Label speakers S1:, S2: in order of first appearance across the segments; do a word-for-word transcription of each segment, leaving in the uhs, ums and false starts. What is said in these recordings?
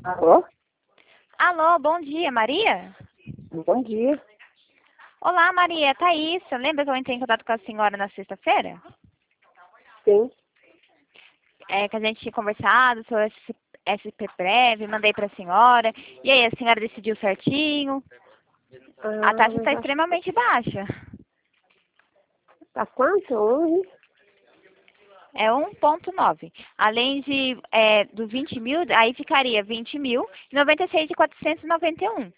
S1: Alô?
S2: Alô, bom dia, Maria?
S1: Bom dia.
S2: Olá, Maria, é Thaís. Lembra que eu entrei em contato com a senhora na sexta-feira?
S1: Sim.
S2: É, que a gente tinha conversado sobre esse S P Prev, mandei para a senhora. E aí, a senhora decidiu certinho? A
S1: Ah,
S2: taxa
S1: mas
S2: está
S1: acho que
S2: extremamente baixa.
S1: tá quanto? Onze?
S2: É um ponto nove. Além de é, do vinte mil, aí ficaria vinte mil e noventa e seis de quatrocentos e noventa e um.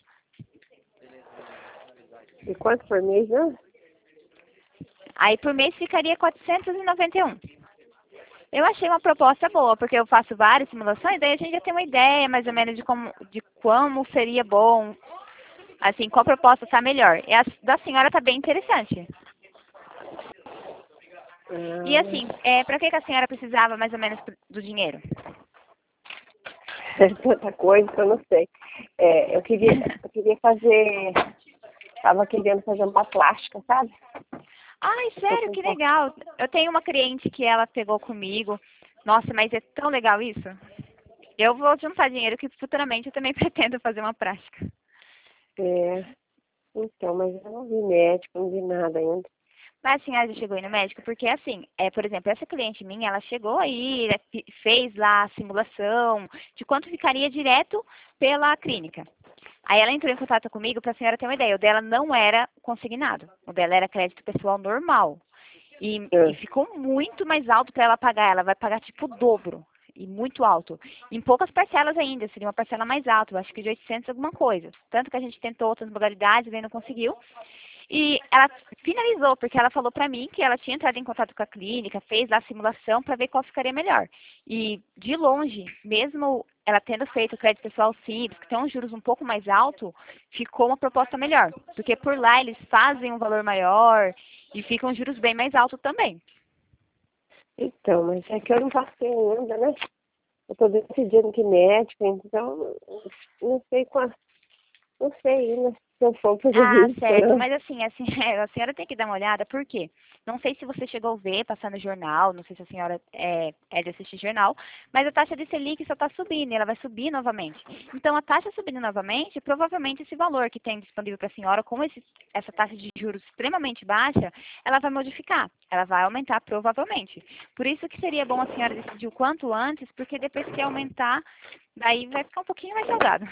S1: E quanto por mês, né?
S2: Aí por mês ficaria quatrocentos e noventa e um. Eu achei uma proposta boa, porque eu faço várias simulações, daí a gente já tem uma ideia mais ou menos de como, de como seria bom, assim, qual proposta está melhor. E a da senhora está bem interessante. E
S1: Ah,
S2: assim, é, para que, que a senhora precisava mais ou menos do dinheiro?
S1: é tanta coisa que eu não sei. É, eu queria, eu queria fazer, tava querendo fazer uma plástica, sabe?
S2: Ai,
S1: Eu tô
S2: sério,
S1: com um
S2: que
S1: pouco.
S2: legal. Eu tenho uma cliente que ela pegou comigo. Nossa, mas é tão legal isso. Eu vou juntar dinheiro que futuramente eu também pretendo fazer uma prática.
S1: É, então, mas eu não vi médico, não vi nada ainda.
S2: Mas a senhora já chegou aí no médico? Porque assim, é, por exemplo, essa cliente minha, ela chegou aí, né, fi- fez lá a simulação de quanto ficaria direto pela clínica. Aí ela entrou em contato comigo para a senhora ter uma ideia. O dela não era consignado. O dela era crédito pessoal normal. E, e
S1: É.
S2: ficou muito mais alto para ela pagar. Ela vai pagar tipo o dobro. E muito alto. Em poucas parcelas ainda. Seria uma parcela mais alta. Eu acho que de oitocentos alguma coisa. Tanto que a gente tentou outras modalidades e não conseguiu. E ela finalizou, porque ela falou pra mim que ela tinha entrado em contato com a clínica, fez lá a simulação para ver qual ficaria melhor. E de longe, mesmo ela tendo feito o crédito pessoal simples, que tem uns juros um pouco mais alto, ficou uma proposta melhor. Porque por lá eles fazem um valor maior e ficam juros bem mais altos também.
S1: Então, mas é que eu não passei ainda, né? Eu tô decidindo que médico, então não sei qual, não sei ainda se eu for fazer
S2: Ah,
S1: isso,
S2: certo.
S1: né?
S2: Mas assim, assim, a senhora tem que dar uma olhada, por quê? Não sei se você chegou a ver, passar no jornal, não sei se a senhora é, é de assistir jornal, mas a taxa de Selic só está subindo, e ela vai subir novamente. Então, a taxa subindo novamente, provavelmente esse valor que tem disponível para a senhora, com esse, essa taxa de juros extremamente baixa, ela vai modificar, ela vai aumentar provavelmente. Por isso que seria bom a senhora decidir o quanto antes, porque depois que aumentar, daí vai ficar um pouquinho mais salgado.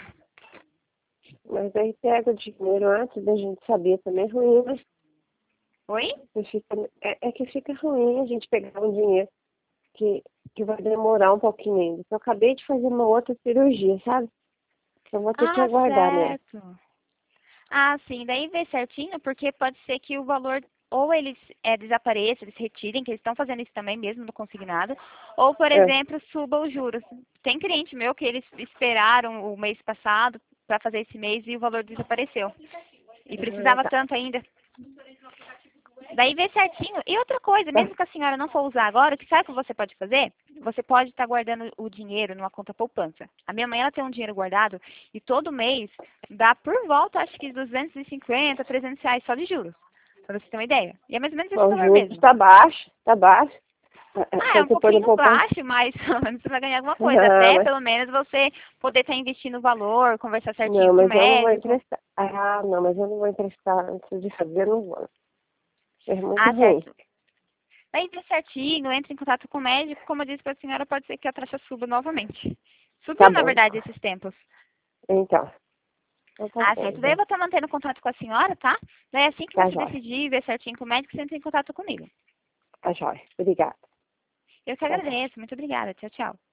S1: Mas aí pega o dinheiro antes da gente saber também é ruim, né?
S2: Oi?
S1: Que fica- É, é que fica ruim a gente pegar um dinheiro que, que vai demorar um pouquinho ainda. Eu acabei de fazer uma outra cirurgia, sabe? Então vou ter que
S2: Ah,
S1: aguardar mesmo.
S2: certo. Ah, sim, daí vê certinho, porque pode ser que o valor ou eles é, desapareçam, eles retirem, que eles estão fazendo isso também mesmo no consignado, ou, por
S1: É.
S2: exemplo, suba os juros. Tem cliente meu que eles esperaram o mês passado para fazer esse mês e o valor desapareceu. E
S1: Ah,
S2: precisava
S1: tá.
S2: tanto ainda. Daí vê certinho. E outra coisa,
S1: Tá.
S2: mesmo que a senhora não for usar agora, o que sabe o que você pode fazer? Você pode estar guardando o dinheiro numa conta poupança. A minha mãe ela tem um dinheiro guardado e todo mês dá por volta, acho que duzentos e cinquenta, trezentos reais só de juros. Pra você ter uma ideia. E é mais ou menos esse
S1: Bom, o
S2: valor
S1: juros
S2: mesmo.
S1: tá baixo, tá baixo. É, é,
S2: Ah, é
S1: quando
S2: um
S1: você põe no
S2: pouquinho
S1: poupança.
S2: baixo, mas pelo menos você vai ganhar alguma coisa.
S1: Ah,
S2: Até
S1: mas,
S2: pelo menos você poder estar investindo o valor, conversar certinho
S1: não,
S2: com o
S1: mas eu não vou
S2: médico.
S1: emprestar. Ah, não, mas eu não vou emprestar antes de fazer, eu não vou. É muito
S2: Ah,
S1: ruim.
S2: certo. Daí vê certinho, entre em contato com o médico, como eu disse para a senhora, pode ser que a taxa suba novamente.
S1: Tá
S2: Subiu, na
S1: bom,
S2: verdade,
S1: então.
S2: esses tempos.
S1: Então, então tá
S2: Ah,
S1: bom,
S2: certo. Daí eu
S1: então.
S2: vou estar mantendo contato com a senhora, tá? Daí assim que
S1: Tá
S2: você
S1: jóia.
S2: decidir, ver certinho com o médico, você entra em contato comigo.
S1: Tá jóia. Obrigada.
S2: Eu que
S1: Tchau, tchau.
S2: agradeço. Muito obrigada. Tchau, tchau.